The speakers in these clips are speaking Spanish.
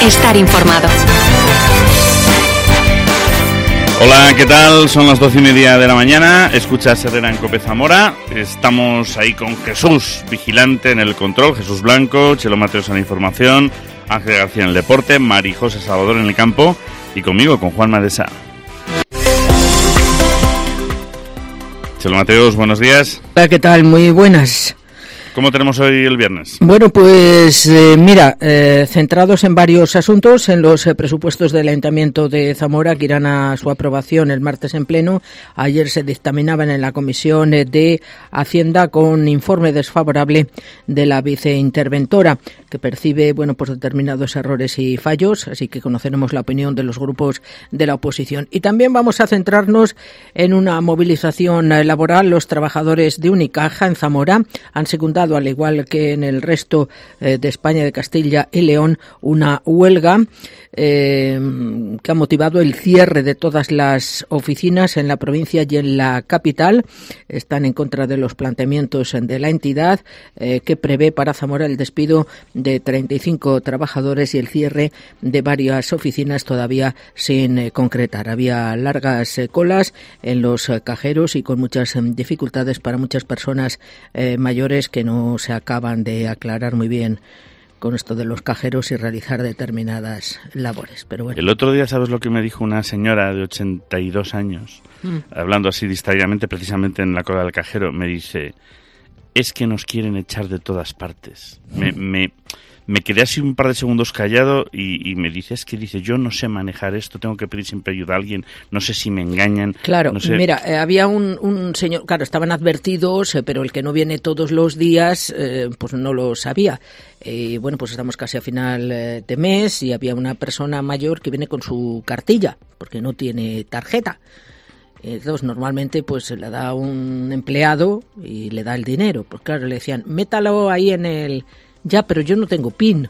estar informado. Hola, ¿qué tal? Son las 12:30 de la mañana. Escuchas Herrera en Cope Zamora. Estamos ahí con Jesús, vigilante en el control, Jesús Blanco, Chelo Mateos en la información, Ángel García en el deporte, Mari José Salvador en el campo y conmigo, con Juan Madesa. Chelo Mateos, buenos días. Hola, ¿qué tal? Muy buenas. ¿Cómo tenemos hoy el viernes? Bueno, pues centrados en varios asuntos, en los presupuestos del Ayuntamiento de Zamora, que irán a su aprobación el martes en pleno. Ayer se dictaminaban en la Comisión de Hacienda con informe desfavorable de la viceinterventora, que percibe, pues determinados errores y fallos, así que conoceremos la opinión de los grupos de la oposición. Y también vamos a centrarnos en una movilización laboral. Los trabajadores de Unicaja en Zamora han secundado, al igual que en el resto de España, de Castilla y León, una huelga que ha motivado el cierre de todas las oficinas en la provincia y en la capital. Están en contra de los planteamientos de la entidad, que prevé para Zamora el despido de 35 trabajadores y el cierre de varias oficinas todavía sin concretar. Había largas colas en los cajeros y con muchas dificultades para muchas personas mayores que no se acaban de aclarar muy bien con esto de los cajeros y realizar determinadas labores. Pero bueno. El otro día, ¿sabes lo que me dijo una señora de 82 años? Hablando así distraídamente, precisamente en la cola del cajero, me dice: es que nos quieren echar de todas partes. Me quedé así un par de segundos callado y me dice, yo no sé manejar esto, tengo que pedir siempre ayuda a alguien, no sé si me engañan. Claro, no sé. Mira, había un señor, claro, estaban advertidos, pero el que no viene todos los días, pues no lo sabía. Pues estamos casi a final de mes y había una persona mayor que viene con su cartilla, porque no tiene tarjeta. Entonces, normalmente pues se le da un empleado y le da el dinero. Pues claro, le decían, métalo ahí en el... Ya, pero yo no tengo PIN.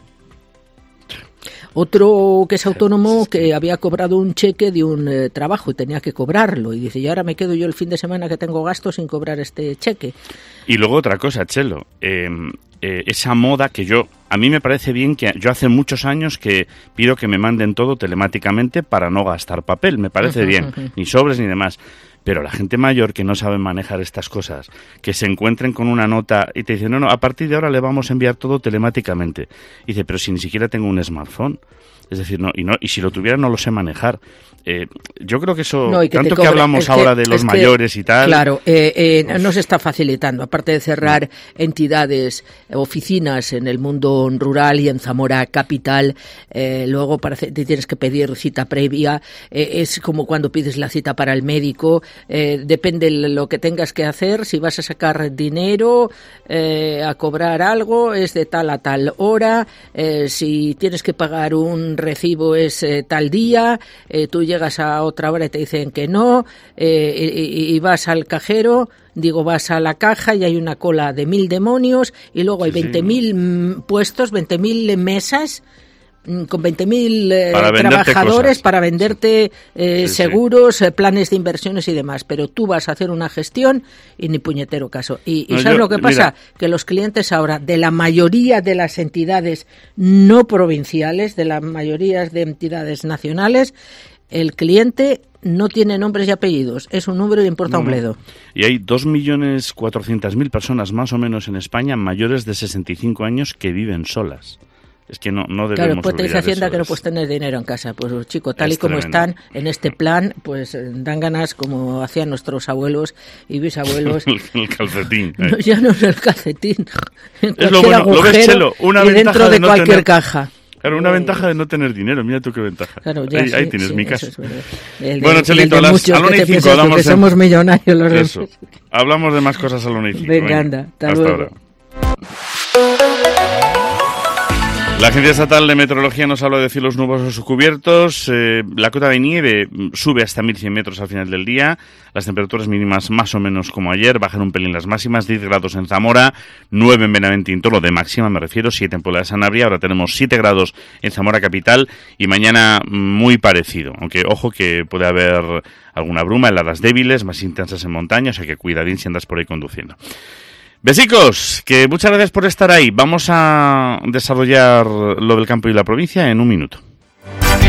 Otro que es autónomo, que había cobrado un cheque de un trabajo y tenía que cobrarlo. Y dice, y ahora me quedo yo el fin de semana que tengo gastos sin cobrar este cheque. Y luego otra cosa, Chelo. Esa moda que a mí me parece bien, que yo hace muchos años que pido que me manden todo telemáticamente para no gastar papel. Me parece bien, ni sobres ni demás. Pero la gente mayor que no sabe manejar estas cosas, que se encuentren con una nota y te dicen, no, a partir de ahora le vamos a enviar todo telemáticamente. Y dice, pero si ni siquiera tengo un smartphone. Es decir, y si lo tuviera no lo sé manejar. Yo creo que eso, tanto que hablamos ahora de los mayores y tal... Claro, no se está facilitando. Aparte de cerrar entidades, oficinas en el mundo rural y en Zamora capital, luego te tienes que pedir cita previa. Es como cuando pides la cita para el médico. Depende de lo que tengas que hacer. Si vas a sacar dinero, a cobrar algo, es de tal a tal hora. Si tienes que pagar un recibo, es tal día. Tú llegas a otra hora y te dicen que no, y vas al cajero, vas a la caja y hay una cola de 1000 demonios y luego hay 20.000 puestos, 20.000 mesas con 20.000 trabajadores para venderte seguros, planes de inversiones y demás, pero tú vas a hacer una gestión y ni puñetero caso. Y ¿sabes lo que pasa? Que los clientes ahora, de la mayoría de las entidades no provinciales, de la mayoría de entidades nacionales, el cliente no tiene nombres y apellidos, es un número y importa un bledo. Y hay 2.400.000 personas más o menos en España mayores de 65 años que viven solas. Es que no debemos Claro, pues te dice Hacienda eso, que no puedes tener dinero en casa. Pues chico, tal y como están en este plan, pues dan ganas como hacían nuestros abuelos y bisabuelos. El calcetín. No, ya no es el calcetín. En es lo bueno, agujero, lo ves, Chelo, una y ventaja dentro de no cualquier tener... caja. Claro, una ventaja de no tener dinero. Mira tú qué ventaja. Claro, ahí tienes mi caso. Bueno, Chelito, a la 1:05 hablamos que somos millonarios los eso. demás. Hablamos de más cosas a la 1:05. Venga, anda, hasta luego. Ahora. La Agencia Estatal de Meteorología nos habla de cielos nubosos o cubiertos. La cota de nieve sube hasta 1.100 metros al final del día. Las temperaturas mínimas más o menos como ayer. Bajan un pelín las máximas. 10 grados en Zamora, 9 en Benavente y Tolo, de máxima me refiero, 7 en Puebla de Sanabria. Ahora tenemos 7 grados en Zamora capital y mañana muy parecido. Aunque ojo que puede haber alguna bruma, heladas débiles, más intensas en montaña. O sea que cuidadín si andas por ahí conduciendo. Besicos, que muchas gracias por estar ahí. Vamos a desarrollar lo del campo y la provincia en un minuto.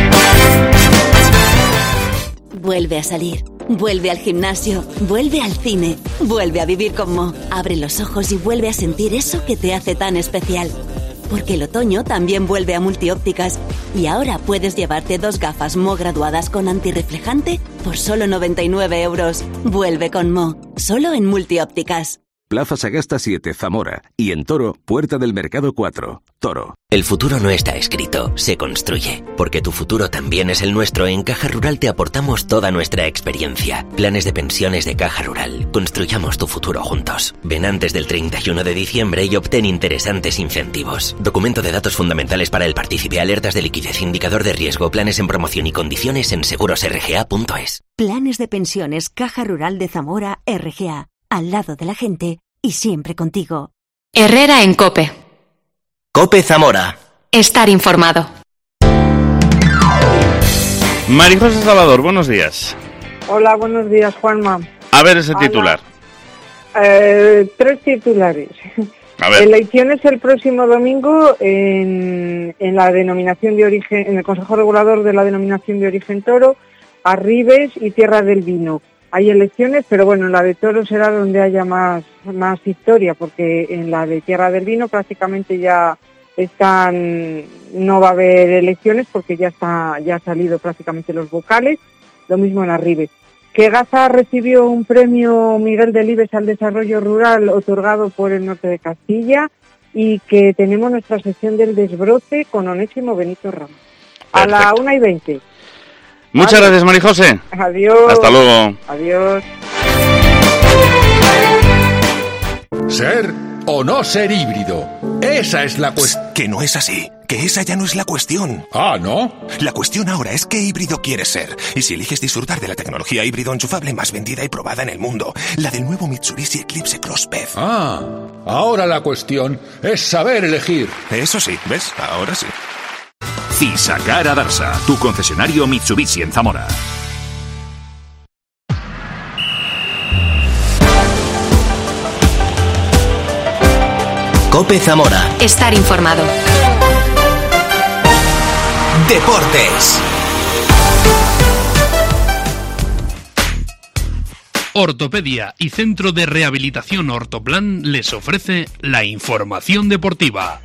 Vuelve a salir, vuelve al gimnasio, vuelve al cine, vuelve a vivir con Mo. Abre los ojos y vuelve a sentir eso que te hace tan especial. Porque el otoño también vuelve a Multiópticas y ahora puedes llevarte 2 gafas Mo graduadas con antirreflejante por solo 99 euros. Vuelve con Mo, solo en Multiópticas. Plaza Sagasta 7, Zamora. Y en Toro, Puerta del Mercado 4, Toro. El futuro no está escrito, se construye. Porque tu futuro también es el nuestro, en Caja Rural te aportamos toda nuestra experiencia. Planes de pensiones de Caja Rural. Construyamos tu futuro juntos. Ven antes del 31 de diciembre y obtén interesantes incentivos. Documento de datos fundamentales para el partícipe, alertas de liquidez, indicador de riesgo, planes en promoción y condiciones en segurosrga.es. Planes de pensiones Caja Rural de Zamora, RGA. Al lado de la gente y siempre contigo. Herrera en COPE. COPE Zamora. Estar informado. María José Salvador, buenos días. Hola, buenos días, Juanma. A ver ese titular. 3 titulares. A ver. Elecciones el próximo domingo en la denominación de origen, en el Consejo Regulador de la Denominación de Origen Toro, Arribes y Tierra del Vino. Hay elecciones, pero bueno, en la de Toro será donde haya más historia, porque en la de Tierra del Vino prácticamente ya no va a haber elecciones porque ya han salido prácticamente los vocales, lo mismo en Arribes. Que Gaza recibió un premio Miguel Delibes al desarrollo rural otorgado por el Norte de Castilla y que tenemos nuestra sección del desbroce con Onésimo Benito Ramos. A la 1:20. Muchas gracias, María José. Adiós. Hasta luego. Adiós. ¿Ser o no ser híbrido? Esa es la cuestión. Que no es así. Que esa ya no es la cuestión. Ah, ¿no? La cuestión ahora es qué híbrido quieres ser. Y si eliges disfrutar de la tecnología híbrido enchufable más vendida y probada en el mundo, la del nuevo Mitsubishi Eclipse Cross PHEV. Ah, ahora la cuestión es saber elegir. Eso sí, ¿ves? Ahora sí. Fisacar Adarsa, tu concesionario Mitsubishi en Zamora. COPE Zamora. Estar informado. Deportes. Ortopedia y Centro de Rehabilitación Ortoplan les ofrece la información deportiva.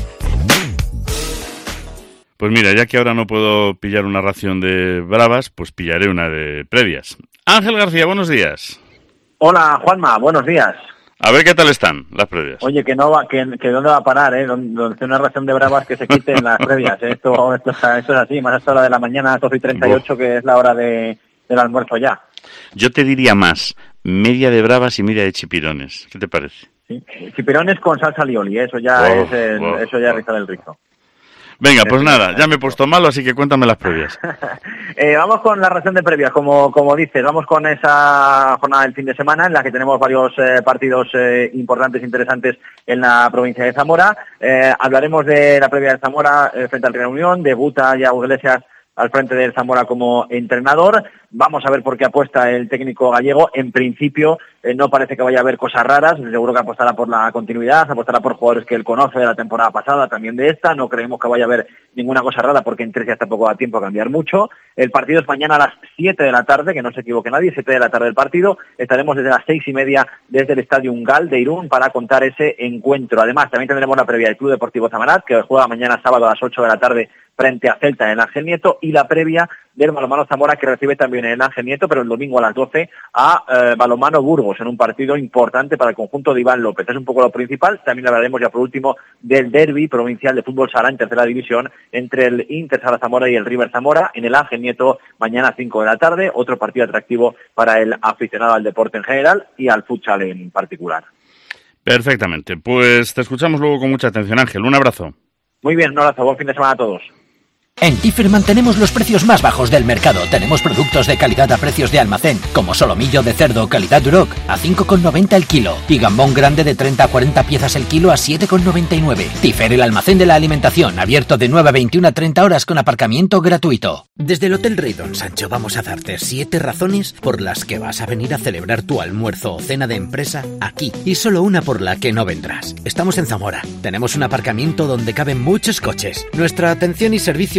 Pues mira, ya que ahora no puedo pillar una ración de bravas, pues pillaré una de previas. Ángel García, buenos días. Hola, Juanma, buenos días. A ver qué tal están las previas. Oye, que dónde va a parar, donde una ración de bravas que se quiten las previas, Esto es así, más hasta la de la mañana, 12:38, que es la hora del almuerzo ya. Yo te diría más, media de bravas y media de chipirones. ¿Qué te parece? Sí. Chipirones con salsa alioli, eso ya es rizar el rizo. Venga, pues nada, ya me he puesto malo, así que cuéntame las previas. Vamos con la ración de previas, como dices, vamos con esa jornada del fin de semana en la que tenemos varios partidos importantes, interesantes en la provincia de Zamora. Hablaremos de la previa de Zamora frente al Real Unión, debuta Yago Iglesias al frente del Zamora como entrenador. Vamos a ver por qué apuesta el técnico gallego. En principio no parece que vaya a haber cosas raras, seguro que apostará por la continuidad, apostará por jugadores que él conoce de la temporada pasada, también de esta. No creemos que vaya a haber ninguna cosa rara porque en 3 días tampoco da tiempo a cambiar mucho. El partido es mañana a las 7 de la tarde, que no se equivoque nadie, 7 de la tarde el partido. Estaremos desde las 6:30 desde el Estadio Ungal de Irún para contar ese encuentro. Además, también tendremos la previa del Club Deportivo Zamarat, que juega mañana sábado a las 8 de la tarde frente a Celta en el Ángel Nieto, y la previa del Balonmano Zamora, que recibe también en el Ángel Nieto, pero el domingo a las 12 a Balonmano Burgos, en un partido importante para el conjunto de Iván López. Es un poco lo principal. También hablaremos ya por último del derbi provincial de fútbol sala en tercera división entre el Inter Sala Zamora y el River Zamora en el Ángel Nieto mañana a 5 de la tarde. Otro partido atractivo para el aficionado al deporte en general y al futsal en particular. Perfectamente. Pues te escuchamos luego con mucha atención, Ángel. Un abrazo. Muy bien, un abrazo. Buen fin de semana a todos. En Tifer mantenemos los precios más bajos del mercado. Tenemos productos de calidad a precios de almacén, como solomillo de cerdo calidad Duroc a 5,90 el kilo y gambón grande de 30 a 40 piezas el kilo a 7,99. Tifer, el almacén de la alimentación, abierto de 9 a 21 a 30 horas con aparcamiento gratuito. Desde el Hotel Rey Don Sancho vamos a darte 7 razones por las que vas a venir a celebrar tu almuerzo o cena de empresa aquí, y solo una por la que no vendrás. Estamos en Zamora. Tenemos un aparcamiento donde caben muchos coches. Nuestra atención y servicio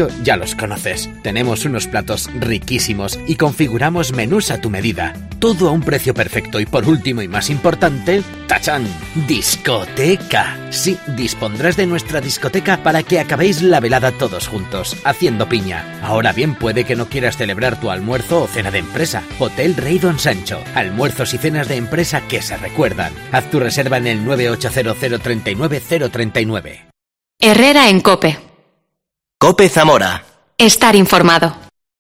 Sancho ya los conoces. Tenemos unos platos riquísimos y configuramos menús a tu medida. Todo a un precio perfecto y por último y más importante, ¡tachán! ¡Discoteca! Sí, dispondrás de nuestra discoteca para que acabéis la velada todos juntos, haciendo piña. Ahora bien, puede que no quieras celebrar tu almuerzo o cena de empresa. Hotel Rey Don Sancho. Almuerzos y cenas de empresa que se recuerdan. Haz tu reserva en el 980 039 039. Herrera en COPE. COPE Zamora. Estar informado.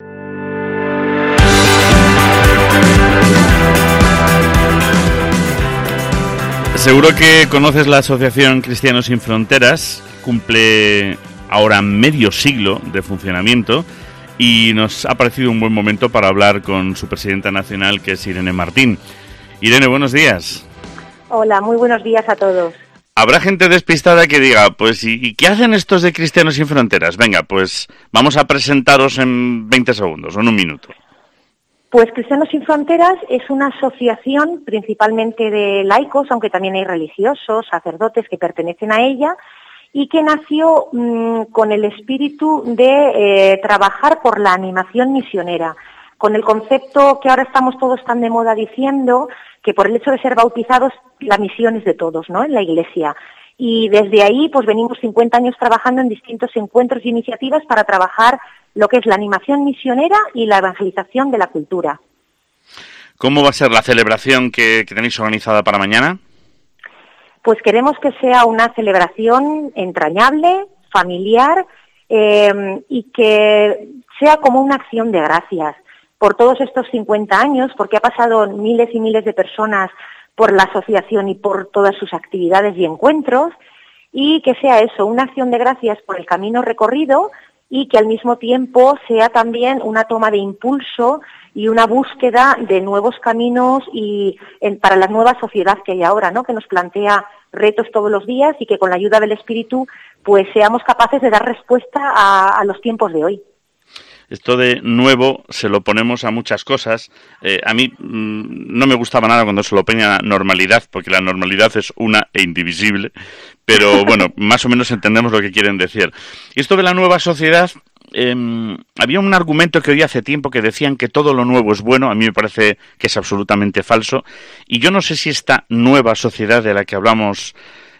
Seguro que conoces la Asociación Cristianos Sin Fronteras. Cumple ahora medio siglo de funcionamiento y nos ha parecido un buen momento para hablar con su presidenta nacional, que es Irene Martín. Irene, buenos días. Hola, muy buenos días a todos. Habrá gente despistada que diga, pues, ¿y qué hacen estos de Cristianos Sin Fronteras? Venga, pues vamos a presentaros en 20 segundos o en un minuto. Pues Cristianos Sin Fronteras es una asociación principalmente de laicos, aunque también hay religiosos, sacerdotes que pertenecen a ella, y que nació con el espíritu de trabajar por la animación misionera, con el concepto que ahora estamos todos tan de moda diciendo que por el hecho de ser bautizados la misión es de todos, ¿no?, en la Iglesia. Y desde ahí pues venimos 50 años trabajando en distintos encuentros y iniciativas para trabajar lo que es la animación misionera y la evangelización de la cultura. ¿Cómo va a ser la celebración que tenéis organizada para mañana? Pues queremos que sea una celebración entrañable, familiar, y que sea como una acción de gracias por todos estos 50 años, porque ha pasado miles y miles de personas por la asociación y por todas sus actividades y encuentros, y que sea eso, una acción de gracias por el camino recorrido y que al mismo tiempo sea también una toma de impulso y una búsqueda de nuevos caminos para la nueva sociedad que hay ahora, ¿no?, que nos plantea retos todos los días y que con la ayuda del Espíritu pues seamos capaces de dar respuesta a los tiempos de hoy. Esto de nuevo se lo ponemos a muchas cosas. A mí no me gustaba nada cuando se lo ponía a normalidad, porque la normalidad es una e indivisible, pero bueno, más o menos entendemos lo que quieren decir. Y esto de la nueva sociedad, había un argumento que oí hace tiempo que decían que todo lo nuevo es bueno. A mí me parece que es absolutamente falso, y yo no sé si esta nueva sociedad de la que hablamos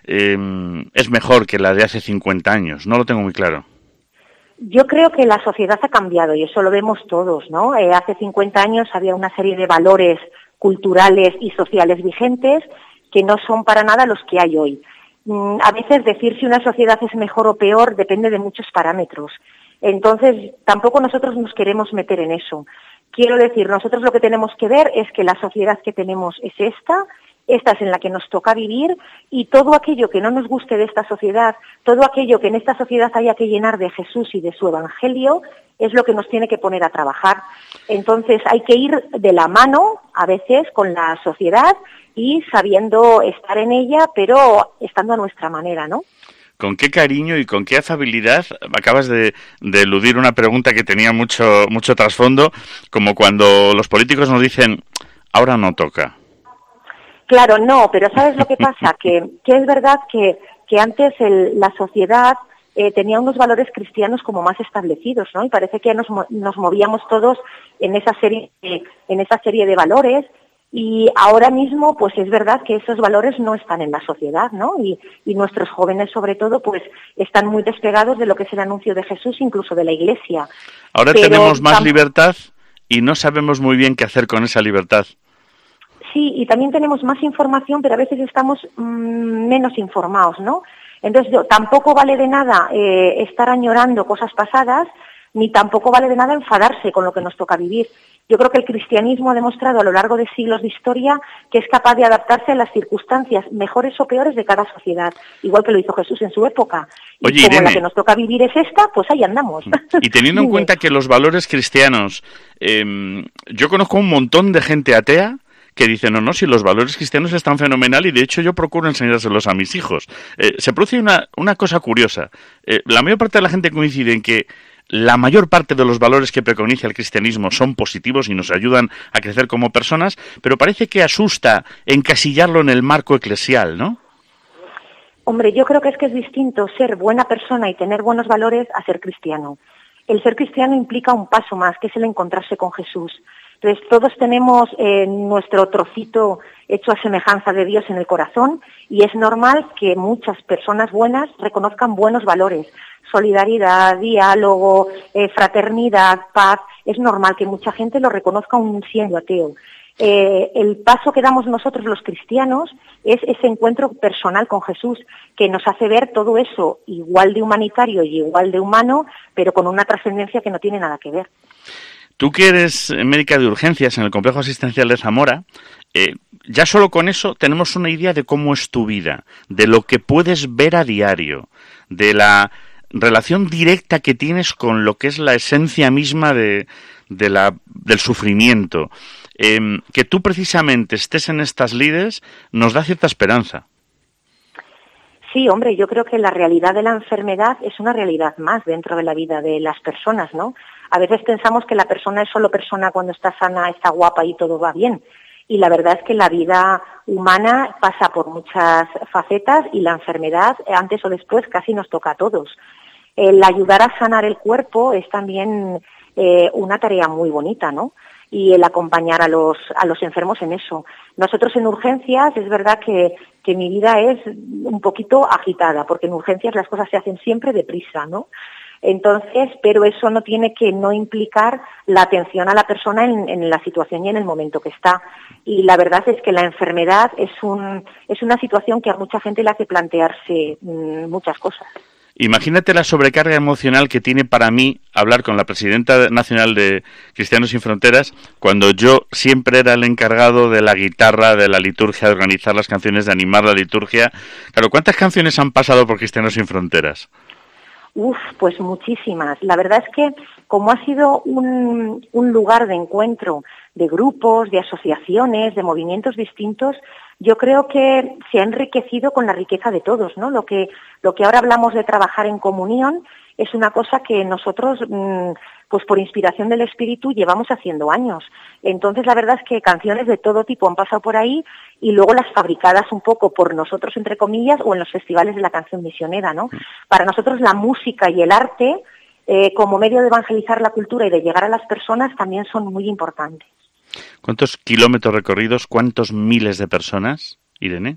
es mejor que la de hace 50 años, no lo tengo muy claro. Yo creo que la sociedad ha cambiado y eso lo vemos todos, ¿no? Hace 50 años había una serie de valores culturales y sociales vigentes que no son para nada los que hay hoy. A veces decir si una sociedad es mejor o peor depende de muchos parámetros. Entonces, tampoco nosotros nos queremos meter en eso. Quiero decir, nosotros lo que tenemos que ver es que la sociedad que tenemos es esta es en la que nos toca vivir, y todo aquello que no nos guste de esta sociedad, todo aquello que en esta sociedad haya que llenar de Jesús y de su Evangelio, es lo que nos tiene que poner a trabajar. Entonces hay que ir de la mano, a veces, con la sociedad y sabiendo estar en ella, pero estando a nuestra manera, ¿no? Con qué cariño y con qué afabilidad acabas de eludir una pregunta que tenía mucho trasfondo, como cuando los políticos nos dicen, ahora no toca. Claro, no, pero ¿sabes lo que pasa? que es verdad que antes la sociedad tenía unos valores cristianos como más establecidos, ¿no? Y parece que nos movíamos todos en esa serie de valores, y ahora mismo pues es verdad que esos valores no están en la sociedad, ¿no? Y nuestros jóvenes sobre todo pues están muy despegados de lo que es el anuncio de Jesús, incluso de la Iglesia. Ahora tenemos más libertad y no sabemos muy bien qué hacer con esa libertad. Sí, y también tenemos más información, pero a veces estamos menos informados, ¿no? Entonces, tampoco vale de nada estar añorando cosas pasadas, ni tampoco vale de nada enfadarse con lo que nos toca vivir. Yo creo que el cristianismo ha demostrado a lo largo de siglos de historia que es capaz de adaptarse a las circunstancias mejores o peores de cada sociedad, igual que lo hizo Jesús en su época. Oye, y como Irene, la que nos toca vivir es esta, pues ahí andamos. Y teniendo en cuenta que los valores cristianos, yo conozco un montón de gente atea que dicen, no, si los valores cristianos están fenomenal, y de hecho yo procuro enseñárselos a mis hijos. Se produce una cosa curiosa. La mayor parte de la gente coincide en que la mayor parte de los valores que preconiza el cristianismo son positivos y nos ayudan a crecer como personas, pero parece que asusta encasillarlo en el marco eclesial, ¿no? Hombre, yo creo que es distinto ser buena persona y tener buenos valores a ser cristiano. el ser cristiano implica un paso más, que es el encontrarse con Jesús. Entonces, todos tenemos nuestro trocito hecho a semejanza de Dios en el corazón, y es normal que muchas personas buenas reconozcan buenos valores, solidaridad, diálogo, fraternidad, paz. Es normal que mucha gente lo reconozca aún siendo ateo. El paso que damos nosotros los cristianos es ese encuentro personal con Jesús, que nos hace ver todo eso igual de humanitario y igual de humano, pero con una trascendencia que no tiene nada que ver. Tú que eres médica de urgencias en el Complejo Asistencial de Zamora, ya solo con eso tenemos una idea de cómo es tu vida, de lo que puedes ver a diario, de la relación directa que tienes con lo que es la esencia misma del sufrimiento. Que tú precisamente estés en estas lides nos da cierta esperanza. Sí, hombre, yo creo que la realidad de la enfermedad es una realidad más dentro de la vida de las personas, ¿no? A veces pensamos que la persona es solo persona cuando está sana, está guapa y todo va bien. Y la verdad es que la vida humana pasa por muchas facetas y la enfermedad, antes o después, casi nos toca a todos. El ayudar a sanar el cuerpo es también una tarea muy bonita, ¿no? Y el acompañar a los enfermos en eso. Nosotros en urgencias, es verdad que mi vida es un poquito agitada, porque en urgencias las cosas se hacen siempre deprisa, ¿no? Entonces, pero eso no tiene que no implicar la atención a la persona en la situación y en el momento que está. Y la verdad es que la enfermedad es una situación que a mucha gente le hace plantearse muchas cosas. Imagínate la sobrecarga emocional que tiene para mí hablar con la presidenta nacional de Cristianos Sin Fronteras, cuando yo siempre era el encargado de la guitarra, de la liturgia, de organizar las canciones, de animar la liturgia. Claro, ¿cuántas canciones han pasado por Cristianos Sin Fronteras? Pues muchísimas. La verdad es que como ha sido un lugar de encuentro de grupos, de asociaciones, de movimientos distintos, yo creo que se ha enriquecido con la riqueza de todos, ¿no? Lo que ahora hablamos de trabajar en comunión es una cosa que nosotros, pues por inspiración del Espíritu, llevamos haciendo años. Entonces, la verdad es que canciones de todo tipo han pasado por ahí y luego las fabricadas un poco por nosotros, entre comillas, o en los festivales de la canción misionera, ¿no? Para nosotros la música y el arte, como medio de evangelizar la cultura y de llegar a las personas, también son muy importantes. ¿Cuántos kilómetros recorridos, cuántos miles de personas, Irene?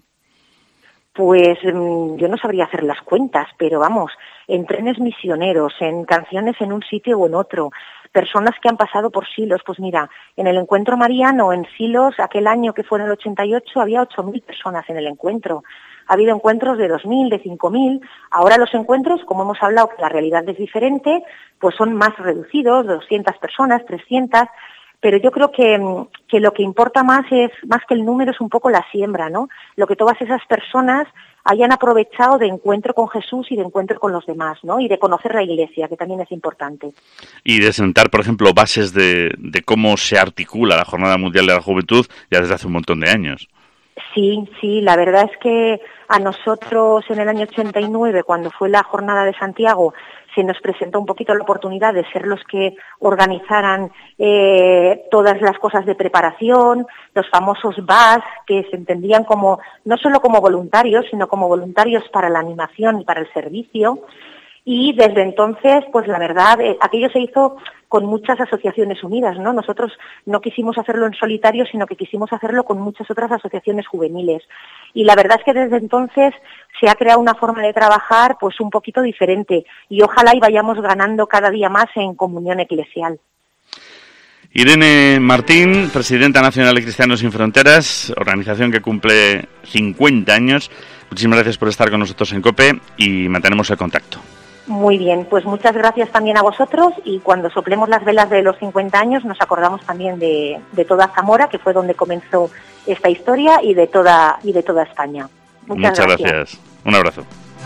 Pues yo no sabría hacer las cuentas, pero vamos, en trenes misioneros, en canciones en un sitio o en otro, personas que han pasado por Silos. Pues mira, en el encuentro mariano en Silos, aquel año que fue en el 88, había 8.000 personas en el encuentro. Ha habido encuentros de 2.000, de 5.000. Ahora los encuentros, como hemos hablado que la realidad es diferente, pues son más reducidos, 200 personas, 300. Pero yo creo que lo que importa más que el número es un poco la siembra, ¿no? Lo que todas esas personas hayan aprovechado de encuentro con Jesús y de encuentro con los demás, ¿no? Y de conocer la Iglesia, que también es importante. Y de sentar, por ejemplo, bases de cómo se articula la Jornada Mundial de la Juventud ya desde hace un montón de años. Sí, la verdad es que a nosotros en el año 89, cuando fue la Jornada de Santiago, se nos presentó un poquito la oportunidad de ser los que organizaran todas las cosas de preparación, los famosos BAS, que se entendían como no solo como voluntarios, sino como voluntarios para la animación y para el servicio. Y desde entonces, pues la verdad, aquello se hizo con muchas asociaciones unidas, ¿no? Nosotros no quisimos hacerlo en solitario, sino que quisimos hacerlo con muchas otras asociaciones juveniles. Y la verdad es que desde entonces se ha creado una forma de trabajar pues un poquito diferente y ojalá y vayamos ganando cada día más en comunión eclesial. Irene Martín, presidenta nacional de Cristianos Sin Fronteras, organización que cumple 50 años. Muchísimas gracias por estar con nosotros en COPE y mantenemos el contacto. Muy bien, pues muchas gracias también a vosotros y cuando soplemos las velas de los 50 años nos acordamos también de toda Zamora, que fue donde comenzó esta historia, y de toda España. Muchas gracias. Un abrazo.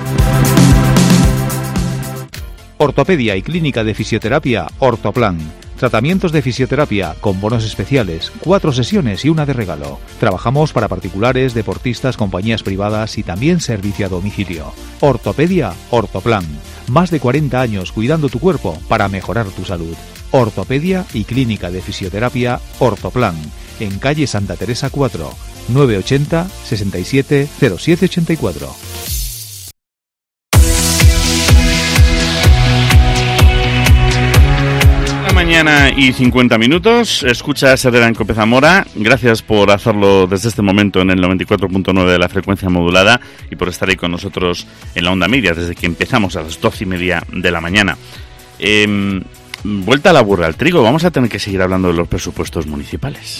Ortopedia y Clínica de Fisioterapia Ortoplan. Tratamientos de fisioterapia con bonos especiales, 4 sesiones y una de regalo. Trabajamos para particulares, deportistas, compañías privadas y también servicio a domicilio. Ortopedia Ortoplan. Más de 40 años cuidando tu cuerpo para mejorar tu salud. Ortopedia y Clínica de Fisioterapia Ortoplan. En calle Santa Teresa 4, 980 67 0784. mañana y 50 minutos. Escuchas Herrera en COPE Zamora. Gracias por hacerlo desde este momento en el 94.9 de la frecuencia modulada y por estar ahí con nosotros en la onda media desde que empezamos a las 12:30 de la mañana. Vuelta a la burra al trigo. Vamos a tener que seguir hablando de los presupuestos municipales.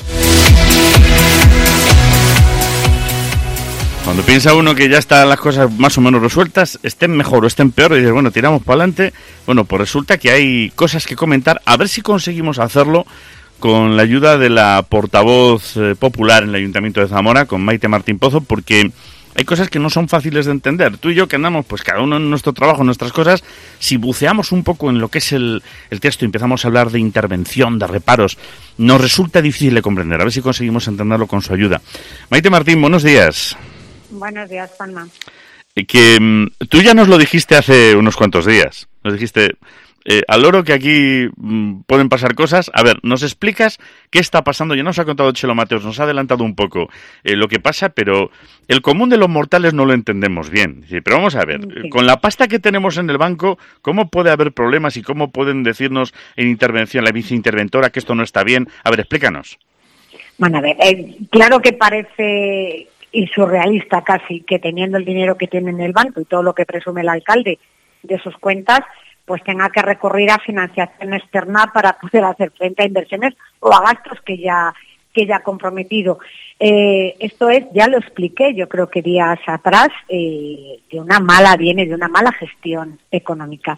Cuando piensa uno que ya están las cosas más o menos resueltas, estén mejor o estén peor, y dices, bueno, tiramos para adelante. Bueno, pues resulta que hay cosas que comentar. A ver si conseguimos hacerlo con la ayuda de la portavoz popular en el Ayuntamiento de Zamora, con Maite Martín Pozo, porque hay cosas que no son fáciles de entender. Tú y yo, que andamos, pues cada uno en nuestro trabajo, en nuestras cosas, si buceamos un poco en lo que es el texto y empezamos a hablar de intervención, de reparos, nos resulta difícil de comprender. A ver si conseguimos entenderlo con su ayuda. Maite Martín, buenos días. Buenos días, Juanma. Que tú ya nos lo dijiste hace unos cuantos días. Nos dijiste, al loro, que aquí pueden pasar cosas. A ver, ¿nos explicas qué está pasando? Ya nos ha contado Chelo Mateos, nos ha adelantado un poco lo que pasa, pero el común de los mortales no lo entendemos bien. Pero vamos a ver, sí. Con la pasta que tenemos en el banco, ¿cómo puede haber problemas y cómo pueden decirnos en intervención la viceinterventora que esto no está bien? A ver, explícanos. Bueno, a ver, claro que parece... y surrealista casi, que teniendo el dinero que tiene en el banco y todo lo que presume el alcalde de sus cuentas, pues tenga que recurrir a financiación externa para poder hacer frente a inversiones o a gastos que ya ha comprometido. Esto es, ya lo expliqué, yo creo que días atrás, viene de una mala gestión económica.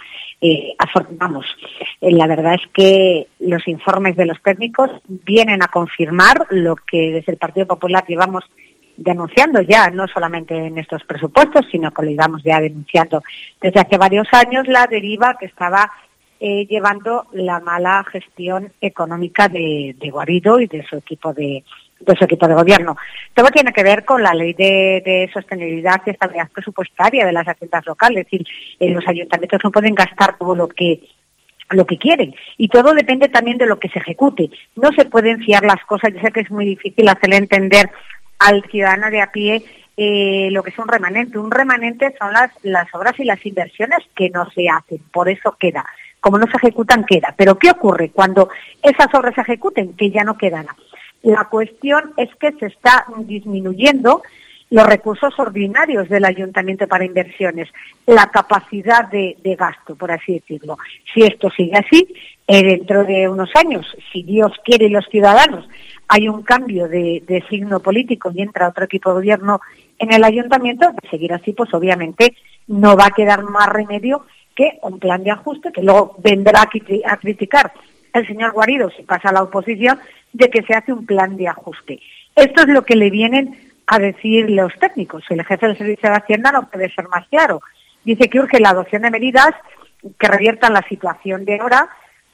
La verdad es que los informes de los técnicos vienen a confirmar lo que desde el Partido Popular llevamos denunciando ya, no solamente en estos presupuestos, sino que lo íbamos ya denunciando desde hace varios años, la deriva que estaba llevando la mala gestión económica de Guarido y de su equipo de gobierno. Todo tiene que ver con la ley de sostenibilidad y estabilidad presupuestaria de las haciendas locales. Es decir, los ayuntamientos no pueden gastar todo lo que quieren, y todo depende también de lo que se ejecute. No se pueden fiar las cosas. Yo sé que es muy difícil hacerle entender al ciudadano de a pie lo que es un remanente. Un remanente son las obras y las inversiones que no se hacen, por eso queda. Como no se ejecutan, queda. Pero ¿qué ocurre cuando esas obras se ejecuten? Que ya no quedan. La cuestión es que se está disminuyendo los recursos ordinarios del ayuntamiento para inversiones, la capacidad de gasto, por así decirlo. Si esto sigue así, dentro de unos años, si Dios quiere y los ciudadanos, hay un cambio de signo político y entra otro equipo de gobierno en el ayuntamiento, de seguir así, pues obviamente no va a quedar más remedio que un plan de ajuste, que luego vendrá a criticar el señor Guarido, si pasa a la oposición, de que se hace un plan de ajuste. Esto es lo que le vienen a decir los técnicos. El jefe del Servicio de Hacienda no puede ser más claro. Dice que urge la adopción de medidas que reviertan la situación de ahora,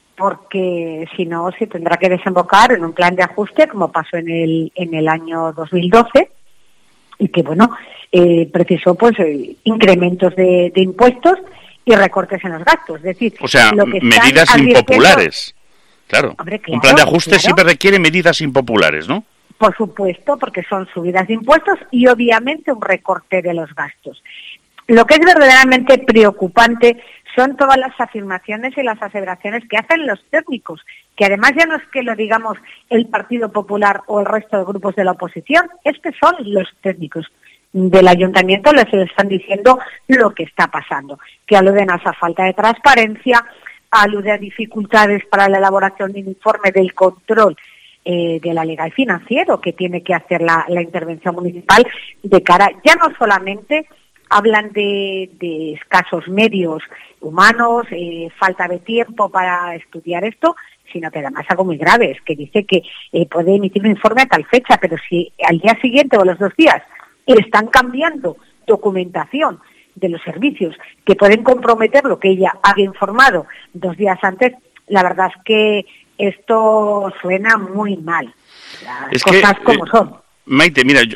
porque si no se tendrá que desembocar en un plan de ajuste como pasó en el año 2012 y que precisó pues incrementos de impuestos y recortes en los gastos. Es decir, o sea, medidas impopulares. Claro. Hombre, un plan de ajuste siempre requiere medidas impopulares, ¿no? Por supuesto, porque son subidas de impuestos y obviamente un recorte de los gastos. Lo que es verdaderamente preocupante son todas las afirmaciones y las aseveraciones que hacen los técnicos, que además ya no es que lo digamos el Partido Popular o el resto de grupos de la oposición, es que son los técnicos del ayuntamiento les están diciendo lo que está pasando, que aluden a esa falta de transparencia, alude a dificultades para la elaboración de un informe del control de la legal financiero que tiene que hacer la intervención municipal de cara, ya no solamente hablan de escasos medios humanos, falta de tiempo para estudiar esto, sino que además algo muy grave, es que dice que puede emitir un informe a tal fecha, pero si al día siguiente o a los 2 días están cambiando documentación de los servicios que pueden comprometer lo que ella había informado 2 días antes, la verdad es que esto suena muy mal. Las cosas como son. Maite, mira,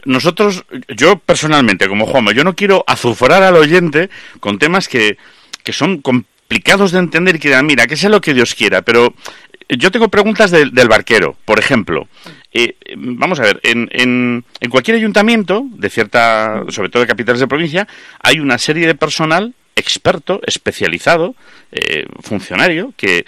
yo personalmente, como Juanma, yo no quiero azufrar al oyente con temas que son complicados de entender y que digan, mira, que sea lo que Dios quiera, pero yo tengo preguntas del barquero, por ejemplo. Vamos a ver, en cualquier ayuntamiento, sobre todo de capitales de provincia, hay una serie de personal experto, especializado, funcionario, que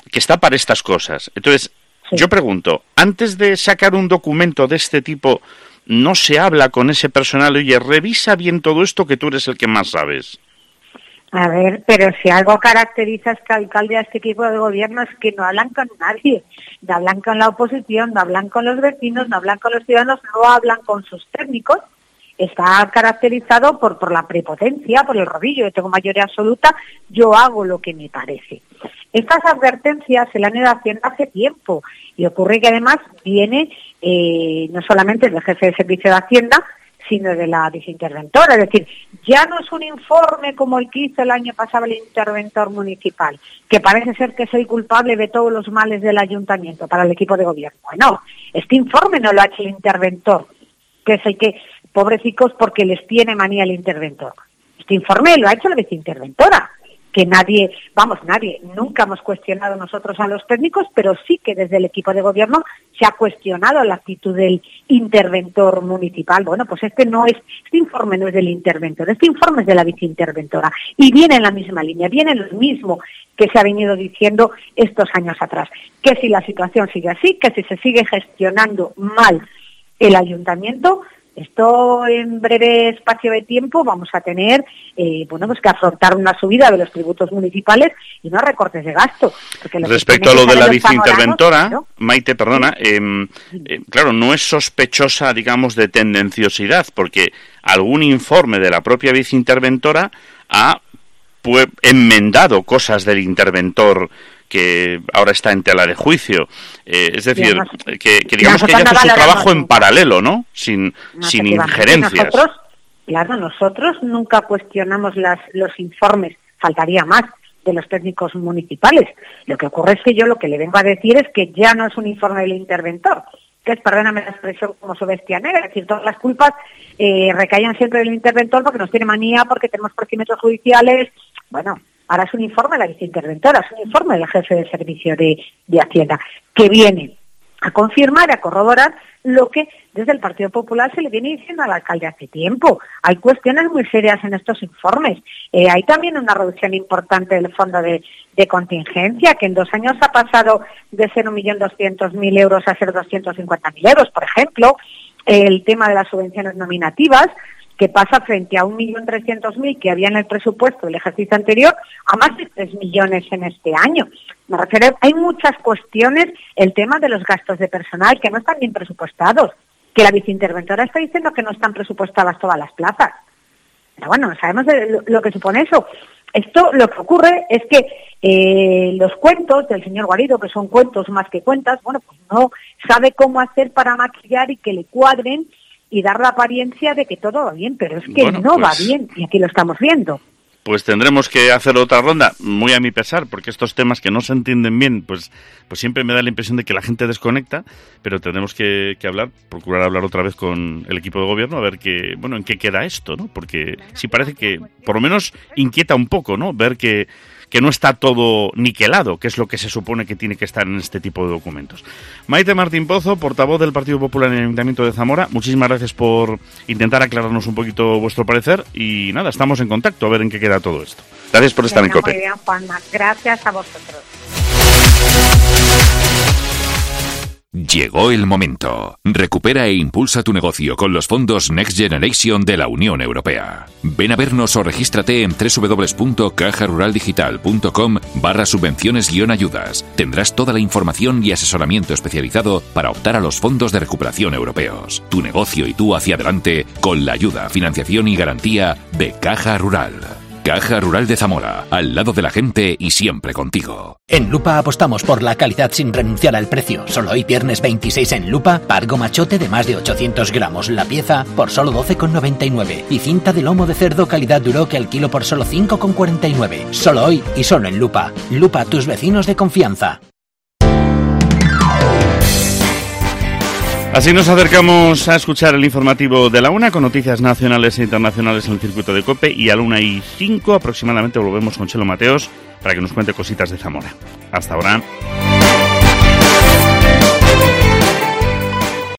que está para estas cosas. Entonces, yo pregunto, antes de sacar un documento de este tipo, ¿no se habla con ese personal? Oye, revisa bien todo esto, que tú eres el que más sabes. A ver, pero si algo caracteriza a este alcalde, a este equipo de gobierno, es que no hablan con nadie, no hablan con la oposición, no hablan con los vecinos, no hablan con los ciudadanos, no hablan con sus técnicos. Está caracterizado por la prepotencia, por el rodillo. Yo tengo mayoría absoluta, yo hago lo que me parece. Estas advertencias se le han ido haciendo hace tiempo y ocurre que además viene no solamente del jefe de servicio de Hacienda, sino de la viceinterventora. Es decir, ya no es un informe como el que hizo el año pasado el interventor municipal, que parece ser que soy culpable de todos los males del ayuntamiento para el equipo de gobierno. Bueno, este informe no lo ha hecho el interventor, que es el que, pobrecicos, porque les tiene manía el interventor. Este informe lo ha hecho la viceinterventora, que nadie, nunca hemos cuestionado nosotros a los técnicos, pero sí que desde el equipo de gobierno se ha cuestionado la actitud del interventor municipal. Bueno, pues este informe no es del interventor, este informe es de la viceinterventora y viene en la misma línea, viene en lo mismo que se ha venido diciendo estos años atrás, que si la situación sigue así, que si se sigue gestionando mal el ayuntamiento, esto en breve espacio de tiempo vamos a tener pues que afrontar una subida de los tributos municipales y no recortes de gasto. Respecto a lo de la viceinterventora, ¿no? Maite, perdona, claro, no es sospechosa, digamos, de tendenciosidad, porque algún informe de la propia viceinterventora ha enmendado cosas del interventor que ahora está en tela de juicio. Es decir, que digamos que ella hace su trabajo en paralelo, ¿no? Sin injerencias. Nosotros nunca cuestionamos los informes, faltaría más, de los técnicos municipales. Lo que ocurre es que yo lo que le vengo a decir es que ya no es un informe del interventor, que es, perdóname la expresión, como su bestia negra, es decir, todas las culpas recaían siempre del interventor porque nos tiene manía, porque tenemos procedimientos judiciales. Bueno, ahora es un informe de la viceinterventora, es un informe del jefe de servicio de Hacienda, que viene a confirmar, a corroborar lo que desde el Partido Popular se le viene diciendo al alcalde hace tiempo. Hay cuestiones muy serias en estos informes. Hay también una reducción importante del fondo de contingencia, que en 2 años ha pasado de ser 1.200.000 euros a ser 250.000 euros, por ejemplo. El tema de las subvenciones nominativas, que pasa frente a 1.300.000 que había en el presupuesto del ejercicio anterior a más de 3 millones en este año. Me refiero, hay muchas cuestiones, el tema de los gastos de personal que no están bien presupuestados, que la viceinterventora está diciendo que no están presupuestadas todas las plazas. Pero bueno, sabemos lo que supone eso. Esto, lo que ocurre es que los cuentos del señor Guarido, que son cuentos más que cuentas, bueno, pues no sabe cómo hacer para maquillar y que le cuadren y dar la apariencia de que todo va bien, pero es que no va bien, y aquí lo estamos viendo. Pues tendremos que hacer otra ronda, muy a mi pesar, porque estos temas que no se entienden bien, pues siempre me da la impresión de que la gente desconecta, pero tendremos que hablar, procurar hablar otra vez con el equipo de gobierno, a ver en qué queda esto, ¿no? Porque sí parece que, por lo menos, inquieta un poco, ¿no? Ver que no está todo niquelado, que es lo que se supone que tiene que estar en este tipo de documentos. Maite Martín Pozo, portavoz del Partido Popular en el Ayuntamiento de Zamora, muchísimas gracias por intentar aclararnos un poquito vuestro parecer y nada, estamos en contacto a ver en qué queda todo esto. Gracias por estar en COPE. Muy bien, Juanma. Gracias a vosotros. Llegó el momento. Recupera e impulsa tu negocio con los fondos Next Generation de la Unión Europea. Ven a vernos o regístrate en www.cajaruraldigital.com/subvenciones-ayudas. Tendrás toda la información y asesoramiento especializado para optar a los fondos de recuperación europeos. Tu negocio y tú hacia adelante con la ayuda, financiación y garantía de Caja Rural. Caja Rural de Zamora, al lado de la gente y siempre contigo. En Lupa apostamos por la calidad sin renunciar al precio. Solo hoy viernes 26 en Lupa, pargo machote de más de 800 gramos la pieza por solo 12,99 y cinta de lomo de cerdo calidad Duroc al kilo por solo 5,49. Solo hoy y solo en Lupa. Lupa, tus vecinos de confianza. Así nos acercamos a escuchar el informativo de la 1 con noticias nacionales e internacionales en el circuito de COPE, y a la 1:05 aproximadamente volvemos con Chelo Mateos para que nos cuente cositas de Zamora. Hasta ahora.